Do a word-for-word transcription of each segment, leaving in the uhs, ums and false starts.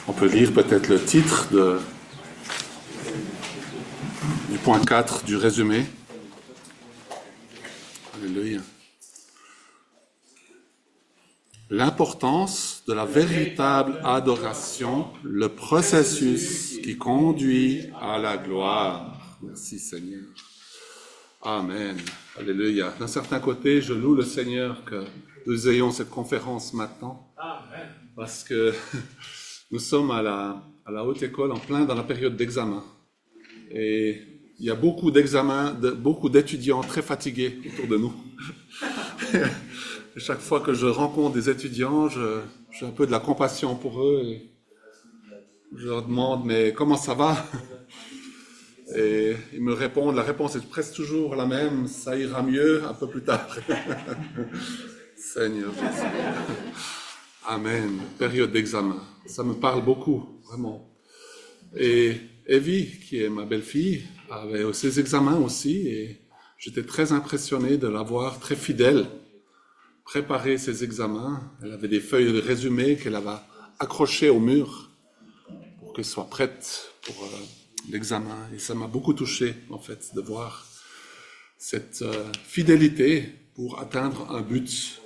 On peut lire peut-être le titre de, du point quatre du résumé. Alléluia. L'importance de la véritable adoration, le processus qui conduit à la gloire. Merci Seigneur. Amen. Alléluia. D'un certain côté, je loue le Seigneur que nous ayons cette conférence maintenant. Amen. Parce que nous sommes à la, à la haute école en plein dans la période d'examen. Et il y a beaucoup d'examens, de, beaucoup d'étudiants très fatigués autour de nous. Et chaque fois que je rencontre des étudiants, je, j'ai un peu de la compassion pour eux. Et je leur demande, mais comment ça va? Et ils me répondent, la réponse est presque toujours la même, ça ira mieux un peu plus tard. Seigneur Jésus. Amen. Période d'examen. Ça me parle beaucoup, vraiment. Et Evie, qui est ma belle-fille, avait ses examens aussi, et j'étais très impressionné de la voir très fidèle, préparer ses examens. Elle avait des feuilles de résumé qu'elle avait accrochées au mur pour qu'elle soit prête pour euh, l'examen. Et ça m'a beaucoup touché, en fait, de voir cette euh, fidélité pour atteindre un but.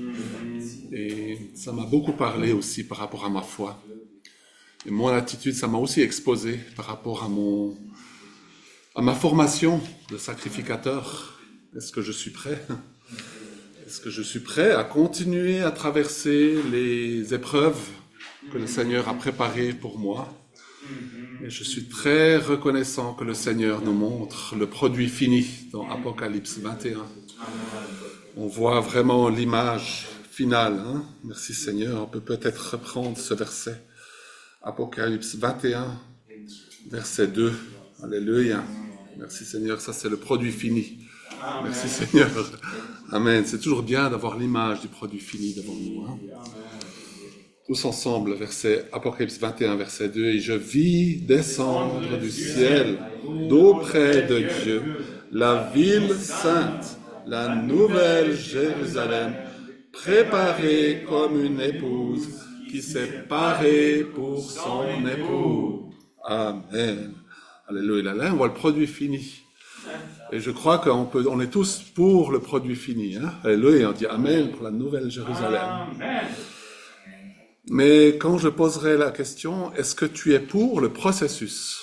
Et ça m'a beaucoup parlé aussi par rapport à ma foi. Et mon attitude, ça m'a aussi exposé par rapport à mon, à ma formation de sacrificateur. Est-ce que je suis prêt? Est-ce que je suis prêt à continuer à traverser les épreuves que le Seigneur a préparées pour moi? Et je suis très reconnaissant que le Seigneur nous montre le produit fini dans Apocalypse vingt et un. On voit vraiment l'image finale. Hein? Merci Seigneur. On peut peut-être reprendre ce verset. Apocalypse vingt et un, verset deux. Alléluia. Merci Seigneur. Ça, c'est le produit fini. Amen. Merci Seigneur. Amen. C'est toujours bien d'avoir l'image du produit fini devant nous. Hein? Tous ensemble, verset, Apocalypse vingt et un, verset deux. Et je vis descendre du ciel, d'auprès de Dieu, la ville sainte, la nouvelle Jérusalem, préparée comme une épouse qui s'est parée pour son époux. Amen. Alléluia. Là, on voit le produit fini. Et je crois qu'on peut, on est tous pour le produit fini. Hein? Alléluia. On dit Amen pour la nouvelle Jérusalem. Amen. Mais quand je poserai la question, est-ce que tu es pour le processus?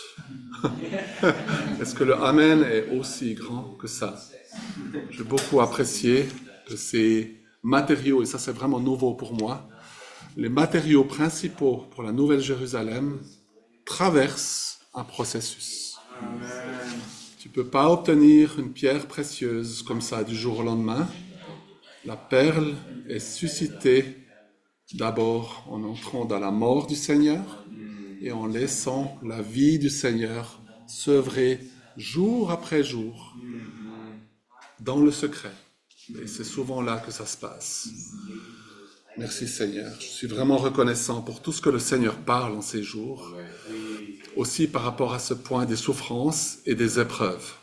Est-ce que le Amen est aussi grand que ça? J'ai beaucoup apprécié que ces matériaux, et ça c'est vraiment nouveau pour moi, les matériaux principaux pour la Nouvelle Jérusalem traversent un processus. Amen. Tu ne peux pas obtenir une pierre précieuse comme ça du jour au lendemain. La perle est suscitée d'abord en entrant dans la mort du Seigneur et en laissant la vie du Seigneur s'œuvrer jour après jour dans le secret. Et c'est souvent là que ça se passe. Merci Seigneur. Je suis vraiment reconnaissant pour tout ce que le Seigneur parle en ces jours. Aussi par rapport à ce point des souffrances et des épreuves.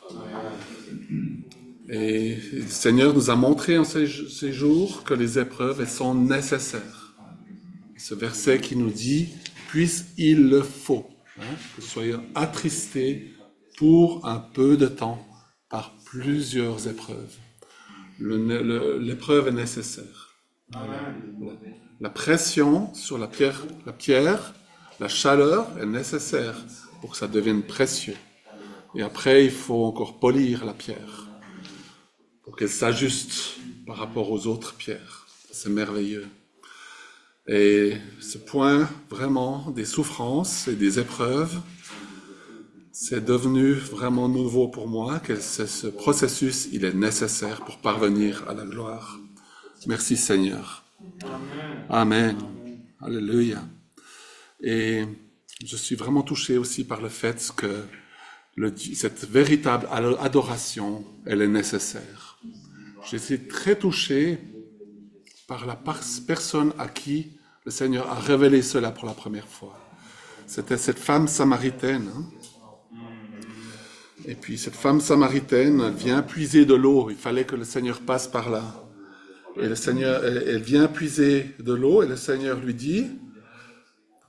Et le Seigneur nous a montré en ces, ces jours que les épreuves, elles sont nécessaires. Ce verset qui nous dit « Puisqu'il le faut hein, que soyons attristés pour un peu de temps par plusieurs épreuves. » Le, le, l'épreuve est nécessaire. La, la pression sur la pierre, la pierre, la chaleur est nécessaire pour que ça devienne précieux. Et après, il faut encore polir la pierre pour qu'elle s'ajuste par rapport aux autres pierres. C'est merveilleux. Et ce point, vraiment, des souffrances et des épreuves, c'est devenu vraiment nouveau pour moi, que ce processus, il est nécessaire pour parvenir à la gloire. Merci Seigneur. Amen. Amen. Alléluia. Et je suis vraiment touché aussi par le fait que le, cette véritable adoration, elle est nécessaire. J'ai été très touché par la personne à qui le Seigneur a révélé cela pour la première fois. C'était cette femme samaritaine. Hein? Et puis cette femme samaritaine vient puiser de l'eau. Il fallait que le Seigneur passe par là. Et le Seigneur, elle, elle vient puiser de l'eau et le Seigneur lui dit,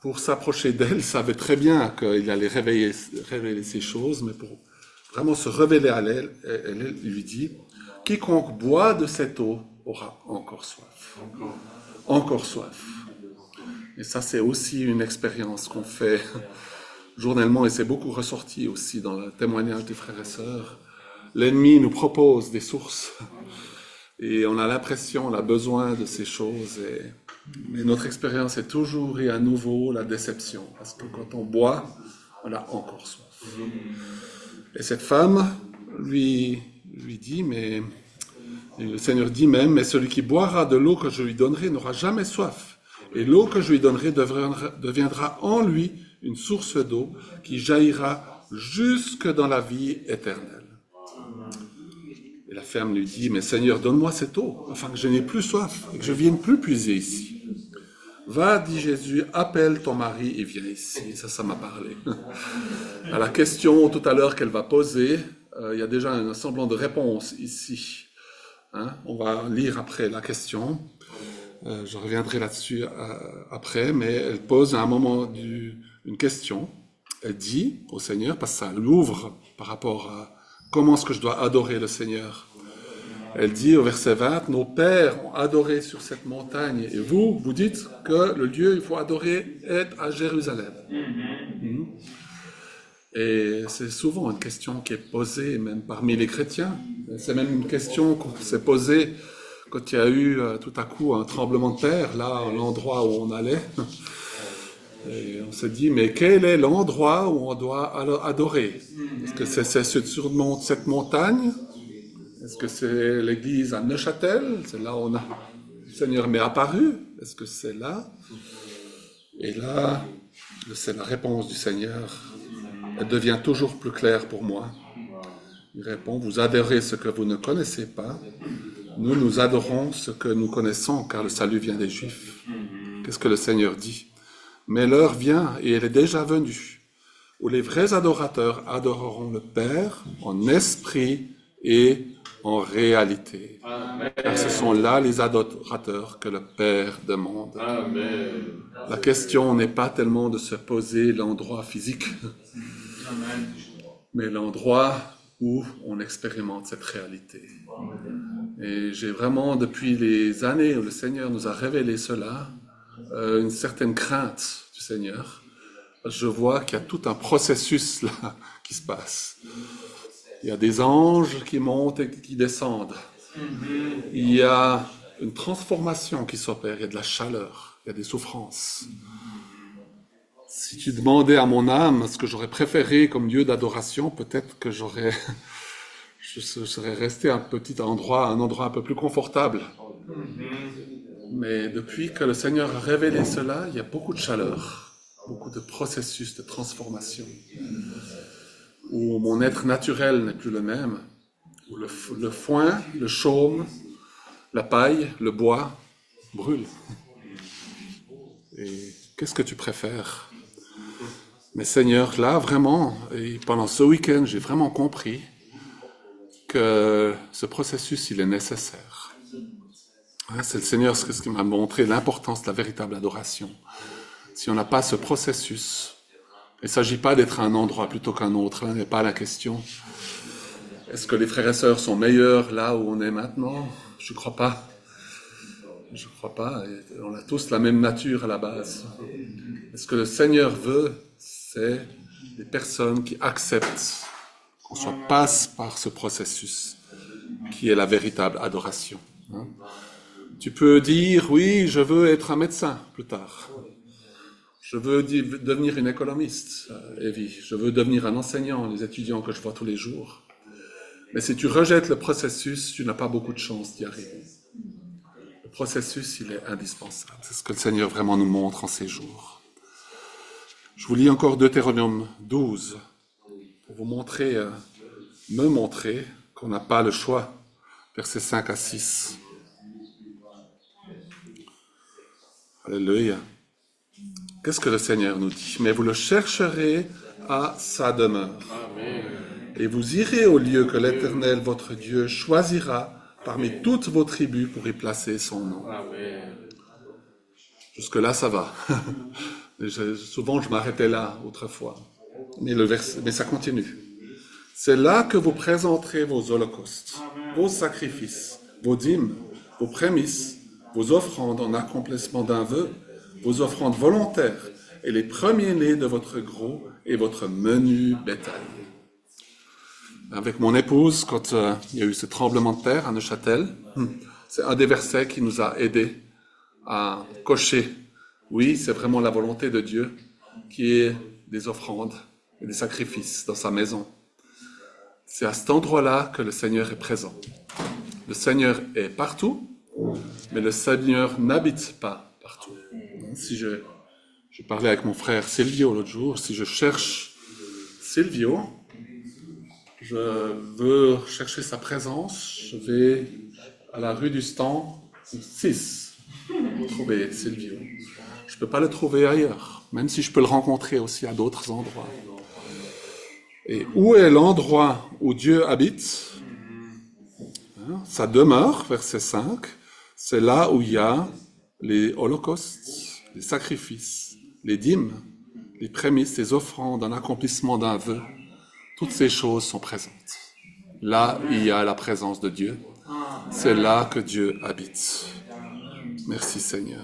pour s'approcher d'elle, il savait très bien qu'il allait réveiller, révéler ces choses, mais pour vraiment se révéler à elle, elle lui dit, « Quiconque boit de cette eau aura encore soif. » Encore soif. Et ça, c'est aussi une expérience qu'on fait journellement, et c'est beaucoup ressorti aussi dans le témoignage des frères et sœurs. L'ennemi nous propose des sources, et on a l'impression, on a besoin de ces choses, et... mais notre expérience est toujours et à nouveau la déception, parce que quand on boit, on a encore soif. Et cette femme lui, lui dit, mais le Seigneur dit même, mais celui qui boira de l'eau que je lui donnerai n'aura jamais soif. Et l'eau que je lui donnerai deviendra, deviendra en lui une source d'eau qui jaillira jusque dans la vie éternelle. Et la femme lui dit, mais Seigneur, donne-moi cette eau, afin que je n'ai plus soif, et que je ne vienne plus puiser ici. Va, dit Jésus, appelle ton mari et viens ici. Ça, ça m'a parlé. À la question tout à l'heure qu'elle va poser, euh, il y a déjà un semblant de réponse ici. Hein? On va lire après la question. Euh, je reviendrai là-dessus euh, après, mais elle pose à un moment du, une question. Elle dit au Seigneur, parce que ça l'ouvre par rapport à comment est-ce que je dois adorer le Seigneur. Elle dit au verset vingt, « Nos pères ont adoré sur cette montagne, et vous, vous dites que le lieu il faut adorer est à Jérusalem. Mm-hmm. » Et c'est souvent une question qui est posée même parmi les chrétiens. C'est même une question qu'on s'est posée quand il y a eu euh, tout à coup un tremblement de terre, là, à l'endroit où on allait. Et on s'est dit, mais quel est l'endroit où on doit adorer? Est-ce que c'est, c'est sur cette montagne? Est-ce que c'est l'église à Neuchâtel? C'est là où on a, le Seigneur m'est apparu. Est-ce que c'est là? Et là, c'est la réponse du Seigneur. Elle devient toujours plus claire pour moi. Il répond, vous adorez ce que vous ne connaissez pas. Nous, nous adorons ce que nous connaissons, car le salut vient des Juifs. Qu'est-ce que le Seigneur dit? Mais l'heure vient, et elle est déjà venue, où les vrais adorateurs adoreront le Père en esprit et en réalité. Amen. Car ce sont là les adorateurs que le Père demande. Amen. La question n'est pas tellement de se poser l'endroit physique, Amen. Mais l'endroit où on expérimente cette réalité. Et j'ai vraiment, depuis les années où le Seigneur nous a révélé cela, euh, une certaine crainte du Seigneur. Je vois qu'il y a tout un processus là qui se passe. Il y a des anges qui montent et qui descendent. Il y a une transformation qui s'opère, il y a de la chaleur, il y a des souffrances. Si tu demandais à mon âme ce que j'aurais préféré comme lieu d'adoration, peut-être que j'aurais, je serais resté à un petit endroit, un endroit un peu plus confortable. Mais depuis que le Seigneur a révélé cela, il y a beaucoup de chaleur, beaucoup de processus de transformation, où mon être naturel n'est plus le même, où le, le foin, le chaume, la paille, le bois brûlent. Et qu'est-ce que tu préfères? Mais Seigneur, là, vraiment, et pendant ce week-end, j'ai vraiment compris que ce processus, il est nécessaire. C'est le Seigneur ce qui m'a montré l'importance de la véritable adoration. Si on n'a pas ce processus, il ne s'agit pas d'être à un endroit plutôt qu'un autre, là n'est pas la question. Est-ce que les frères et sœurs sont meilleurs là où on est maintenant? Je ne crois pas. Je ne crois pas. On a tous la même nature à la base. Et ce que le Seigneur veut, c'est des personnes qui acceptent qu'on soit passe par ce processus qui est la véritable adoration. Hein? Tu peux dire, oui, je veux être un médecin plus tard. Je veux devenir une économiste, Evie. Je veux devenir un enseignant, les étudiants que je vois tous les jours. Mais si tu rejettes le processus, tu n'as pas beaucoup de chance d'y arriver. Le processus, il est indispensable. C'est ce que le Seigneur vraiment nous montre en ces jours. Je vous lis encore Deutéronome douze pour vous montrer, euh, me montrer qu'on n'a pas le choix. Versets cinq à six. Alléluia. Qu'est-ce que le Seigneur nous dit? Mais vous le chercherez à sa demeure. Amen. Et vous irez au lieu que l'Éternel, votre Dieu, choisira parmi toutes vos tribus pour y placer son nom. Amen. Jusque-là, ça va. Et je, souvent, je m'arrêtais là autrefois. Mais, le vers, mais ça continue. C'est là que vous présenterez vos holocaustes, vos sacrifices, vos dîmes, vos prémices, vos offrandes en accomplissement d'un vœu, vos offrandes volontaires et les premiers-nés de votre gros et votre menu bétail. Avec mon épouse, quand euh, il y a eu ce tremblement de terre à Neuchâtel, c'est un des versets qui nous a aidés à cocher. Oui, c'est vraiment la volonté de Dieu qui est des offrandes et des sacrifices dans sa maison. C'est à cet endroit-là que le Seigneur est présent. Le Seigneur est partout, mais le Seigneur n'habite pas partout. Si je, je parlais avec mon frère Silvio l'autre jour, si je cherche Silvio, je veux chercher sa présence, je vais à la rue du Stand six pour trouver Silvio. Je ne peux pas le trouver ailleurs, même si je peux le rencontrer aussi à d'autres endroits. Et où est l'endroit où Dieu habite? Sa demeure, verset cinq, c'est là où il y a les holocaustes, les sacrifices, les dîmes, les prémices, les offrandes, un accomplissement d'un vœu. Toutes ces choses sont présentes. Là, il y a la présence de Dieu. C'est là que Dieu habite. Merci Seigneur.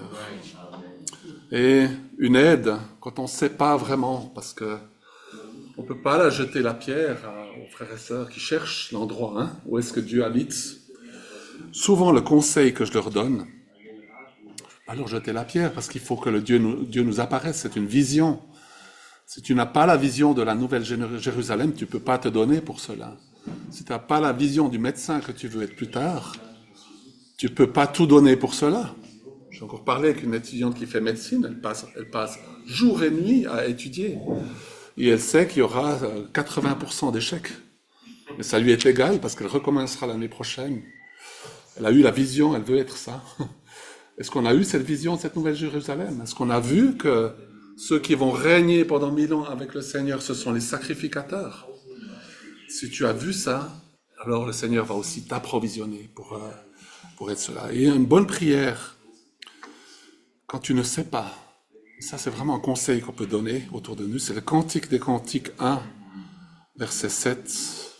Et une aide, quand on ne sait pas vraiment, parce que on ne peut pas la jeter la pierre aux frères et sœurs qui cherchent l'endroit hein, où est-ce que Dieu habite. Souvent, le conseil que je leur donne, je ne peux pas leur jeter la pierre parce qu'il faut que le Dieu, nous, Dieu nous apparaisse. C'est une vision. Si tu n'as pas la vision de la nouvelle Jérusalem, tu ne peux pas te donner pour cela. Si tu n'as pas la vision du médecin que tu veux être plus tard, tu ne peux pas tout donner pour cela. J'ai encore parlé avec une étudiante qui fait médecine, elle passe, elle passe jour et nuit à étudier. Et elle sait qu'il y aura quatre-vingts pour cent d'échecs. Mais ça lui est égal parce qu'elle recommencera l'année prochaine. Elle a eu la vision, elle veut être ça. Est-ce qu'on a eu cette vision de cette nouvelle Jérusalem? Est-ce qu'on a vu que ceux qui vont régner pendant mille ans avec le Seigneur, ce sont les sacrificateurs? Si tu as vu ça, alors le Seigneur va aussi t'approvisionner pour, euh, pour être cela. Et une bonne prière, quand tu ne sais pas, ça c'est vraiment un conseil qu'on peut donner autour de nous, c'est le Cantique des Cantiques un, verset sept.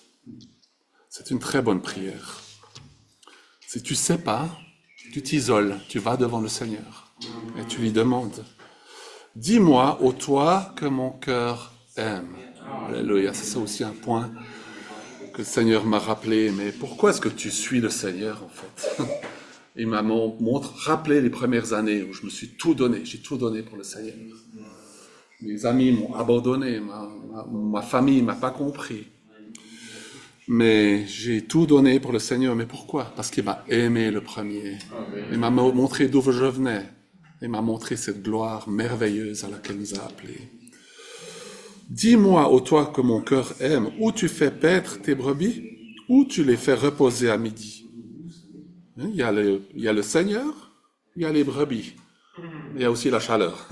C'est une très bonne prière. Si tu ne sais pas, tu t'isoles, tu vas devant le Seigneur et tu lui demandes. Dis-moi, ô toi, que mon cœur aime. Alléluia, c'est ça aussi un point que le Seigneur m'a rappelé. Mais pourquoi est-ce que tu suis le Seigneur, en fait? Il m'a montré, rappelé les premières années où je me suis tout donné, j'ai tout donné pour le Seigneur. Mes amis m'ont abandonné, ma, ma, ma famille ne m'a pas compris. Mais j'ai tout donné pour le Seigneur. Mais pourquoi? Parce qu'il m'a aimé le premier. Il m'a montré d'où je venais. Il m'a montré cette gloire merveilleuse à laquelle il nous a appelés. Dis-moi, ô toi que mon cœur aime, où tu fais paître tes brebis, où tu les fais reposer à midi. Il y a le, il y a le Seigneur, il y a les brebis. Il y a aussi la chaleur.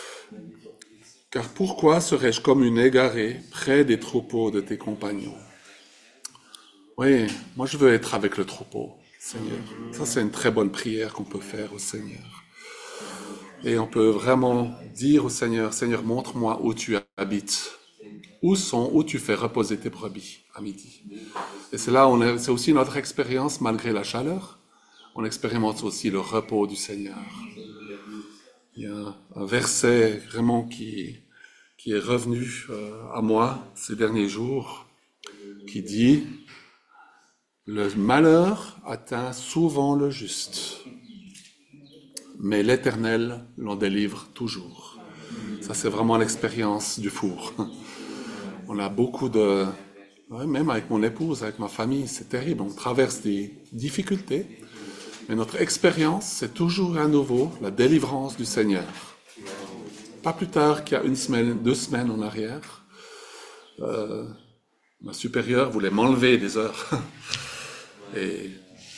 Car pourquoi serais-je comme une égarée près des troupeaux de tes compagnons? Oui, moi je veux être avec le troupeau, Seigneur. Ça c'est une très bonne prière qu'on peut faire au Seigneur. Et on peut vraiment dire au Seigneur, Seigneur, montre-moi où tu habites. Où sont, où tu fais reposer tes brebis à midi. Et c'est là, on est, c'est aussi notre expérience, malgré la chaleur, on expérimente aussi le repos du Seigneur. Il y a un verset vraiment qui, qui est revenu euh, à moi ces derniers jours, qui dit « Le malheur atteint souvent le juste, mais l'Éternel l'en délivre toujours. » Ça, c'est vraiment l'expérience du four. On a beaucoup de... Ouais, même avec mon épouse, avec ma famille, c'est terrible. On traverse des difficultés, mais notre expérience, c'est toujours à nouveau la délivrance du Seigneur. Pas plus tard qu'il y a une semaine, deux semaines en arrière, euh, ma supérieure voulait m'enlever des heures. Et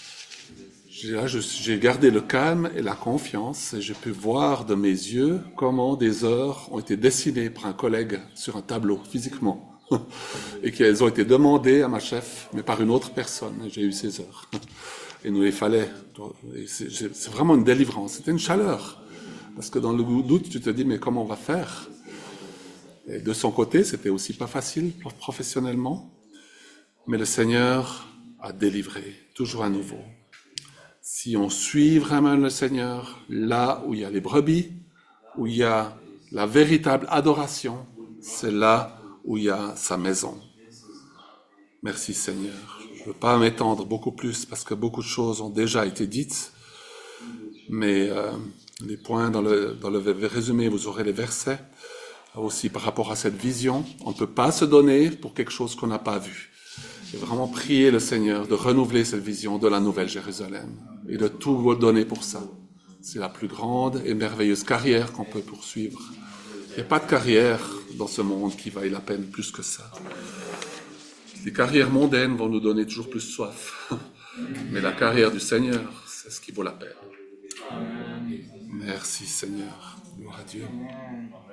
là, je, j'ai gardé le calme et la confiance, et j'ai pu voir de mes yeux comment des heures ont été dessinées par un collègue sur un tableau, physiquement. Et qu'elles ont été demandées à ma chef, mais par une autre personne. Et j'ai eu ces heures. Et nous, il fallait... C'est, c'est vraiment une délivrance. C'était une chaleur. Parce que dans le doute, tu te dis, mais comment on va faire? Et de son côté, c'était aussi pas facile professionnellement. Mais le Seigneur a délivré, toujours à nouveau. Si on suit vraiment le Seigneur, là où il y a les brebis, où il y a la véritable adoration, c'est là où il y a sa maison. Merci Seigneur. Je ne veux pas m'étendre beaucoup plus parce que beaucoup de choses ont déjà été dites, mais euh, les points dans le, dans le résumé, vous aurez les versets. Aussi par rapport à cette vision, on ne peut pas se donner pour quelque chose qu'on n'a pas vu. Et vraiment prier le Seigneur de renouveler cette vision de la Nouvelle Jérusalem et de tout vous donner pour ça. C'est la plus grande et merveilleuse carrière qu'on peut poursuivre. Il n'y a pas de carrière dans ce monde qui vaille la peine plus que ça. Les carrières mondaines vont nous donner toujours plus soif. Mais la carrière du Seigneur, c'est ce qui vaut la peine. Merci Seigneur. Gloire à Dieu.